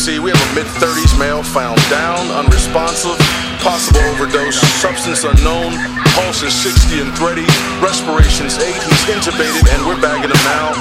see, we have a mid-30s male found down, unresponsive, possible overdose, substance unknown, pulse is 60 and thready, respiration's 8, he's intubated and we're bagging him now.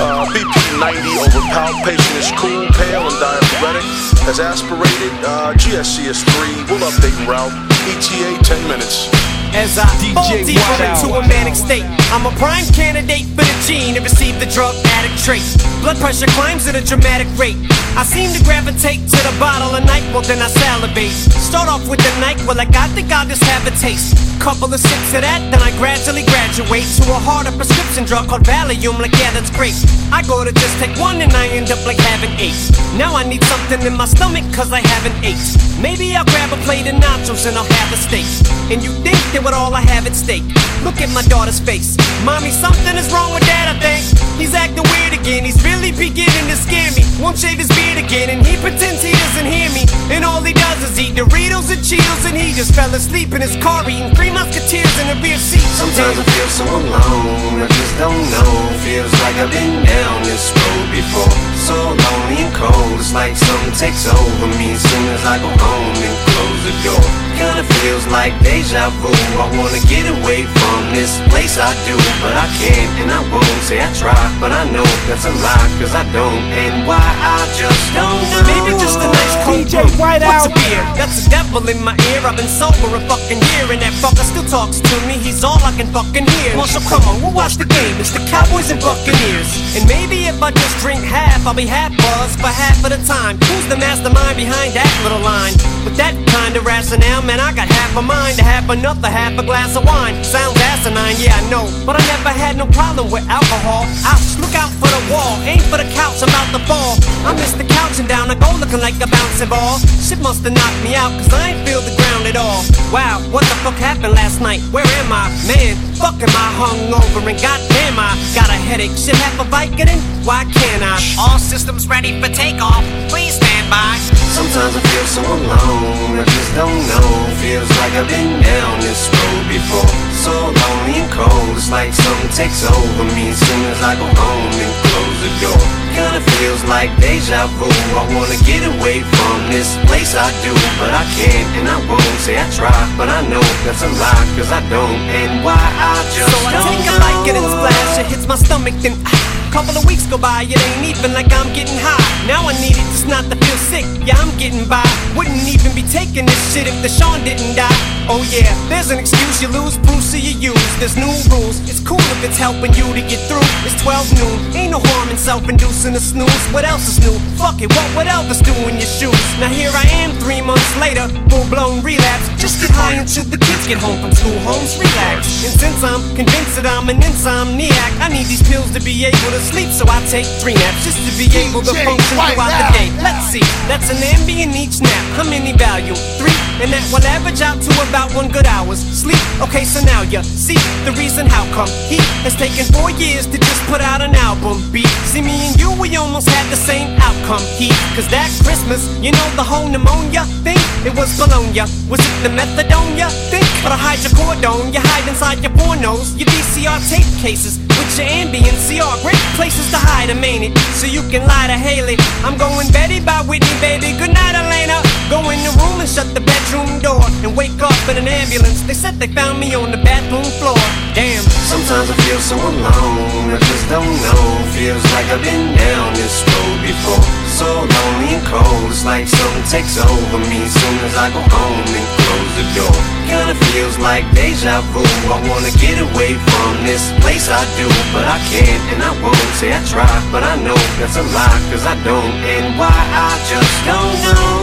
BP 90 over pout, patient is cool, pale and diabetic, has aspirated, GSC is 3, we'll update en route, ETA 10 minutes. As I fall deeper into a manic state, I'm a prime candidate for the gene to receive the drug addict trait. Blood pressure climbs at a dramatic rate. I seem to gravitate to the bottle of night, well then I salivate. Start off with the night, well I think I'll just have a taste. Couple of sips of that, then I gradually graduate to a harder prescription drug called Valium, like yeah that's great. I go to just take one and I end up like having 8. Now I need something in my stomach cause I haven't ate. Maybe I'll grab a plate of nachos and I'll have a steak. And you think that with all I have at stake, look at my daughter's face. Mommy, something is wrong with dad, I think. He's acting weird again, he's really beginning to scare me. Won't shave his beard again and he pretends he doesn't hear me. And all he does is eat Doritos and Cheetos, and he just fell asleep in his car eating 3 Musketeers in the rear seat. Sometimes I feel so alone, I just don't know. Feels like I've been down this road before. So lonely and cold, it's like something takes over me as soon as I go home and close the door. Kinda feels like deja vu. I wanna get away from this place I do, but I can't and I won't. Say I try, but I know that's a lie, cause I don't. And why I just don't know. Maybe just a nice cold brew. What's a beer? That's a devil in my ear. I've been sober a fucking year and that fucker still talks to me. He's all I can fucking hear. Marshall, come on, we'll watch the game. It's the Cowboys and Buccaneers. And maybe if I just drink half, I'll be half buzzed for half of the time. Who's the mastermind behind that little line? With that kind of rationale, man, I got half a mind to have another half a glass of wine. Sounds asinine, yeah I know, but I never had no problem with alcohol. Ouch, look out for the wall, aim for the couch, I'm about to fall. I miss the couch and down, I go looking like a bouncing ball. Shit musta knocked me out, cause I ain't feel the ground at all. Wow, what the fuck happened last night? Where am I? Man, fuck am I hungover and goddamn I got a headache. Shit, half a Vicodin? Why can't I? All systems ready for takeoff, please stand by. Sometimes I feel so alone, I just don't know. Feels like I've been down this road before. So lonely and cold, it's like something takes over me as soon as I go home and close the door. Kinda feels like deja vu. I wanna get away from this place I do, but I can't and I won't. Say I try, but I know that's a lie, cause I don't. And why I just so I don't take a know. like it and splash, it hits my stomach, then couple of weeks go by, it ain't even like I'm getting high. Now I need it just not to feel sick, yeah I'm getting by. Wouldn't even be taking this shit if the Sean didn't die. Oh yeah, there's an excuse, you lose, Bruce, or you use. There's new rules, it's cool if it's helping you to get through. It's 12 noon, ain't no harm in self-inducing a snooze. What else is new? Fuck it, what would Elvis do in your shoes? Now here I am 3 months later, full-blown relapse. Just get high until the kids get home from school, homes relax. And since I'm convinced that I'm an insomniac, I need these pills to be able to sleep, so I take 3 naps just to be able to function throughout the day. Let's see, that's an Ambien each nap. How many value? 3, and that will average out to about 1 good hour's sleep. Okay, so now you see the reason how come he has taken 4 years to just put out an album. Beat, see me and you, we almost had the same outcome. Cause that Christmas, you know the whole pneumonia thing, it was Bologna. Was it the methadone you think? Or the hydrocodone you hide inside your pornos, your VCR tape cases with your Ambien CR. Great places to hide them, ain't it? So you can lie to Haley. I'm going Betty by Whitney, baby. Good night, Elena. Go in the room and shut the bedroom door and wake up in an ambulance. They said they found me on the bathroom floor. Damn. Sometimes I feel so alone, I just don't know. Feels like I've been down this road before. So lonely and cold, it's like something takes over me as soon as I go home and close the door. Kinda feels like deja vu. I wanna get away from this place I do, but I can't and I won't. Say I try, but I know that's a lie, cause I don't. And why I just don't know.